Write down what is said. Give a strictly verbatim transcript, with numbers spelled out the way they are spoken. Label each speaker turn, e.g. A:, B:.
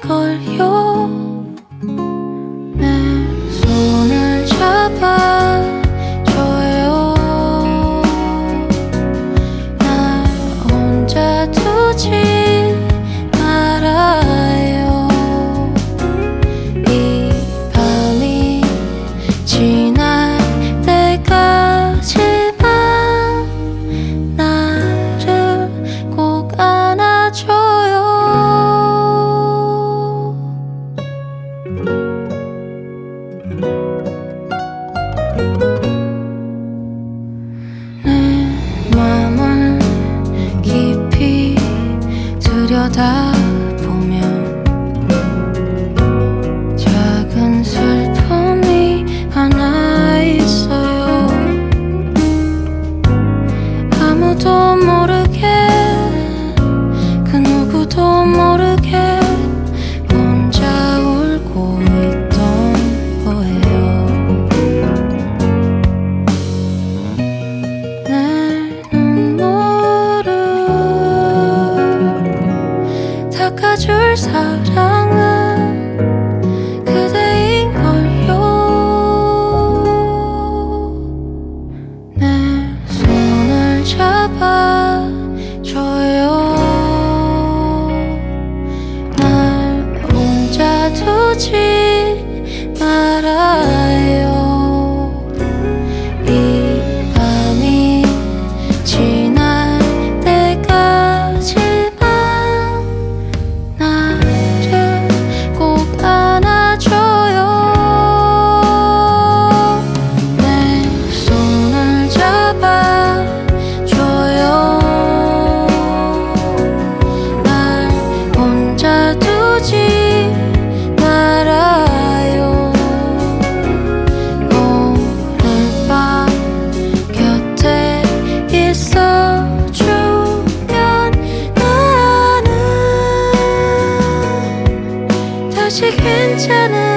A: 때인걸요. 내 손을 잡아줘요. 날 혼자 두지 말아요. 이 밤이 지날 때까지만 나를 꼭 안아줘요. 내 맘을 깊이 들여다보면 작은 슬픔이 하나 있어요. 아무도 모르게 그 누구도 모르게 혼자 울고 있던 거예요. 내 눈물을 닦아줄 사랑은 그대인걸요. 내 손을 잡아줘요. 날 혼자 두지 말아요. 이 밤이 지날 때까지만 나를 꼭 안아줘요. 내 손을 잡아줘요. 날 혼자 두지 말아요. 오늘 밤 곁에 있어주면 나는 다시 괜찮은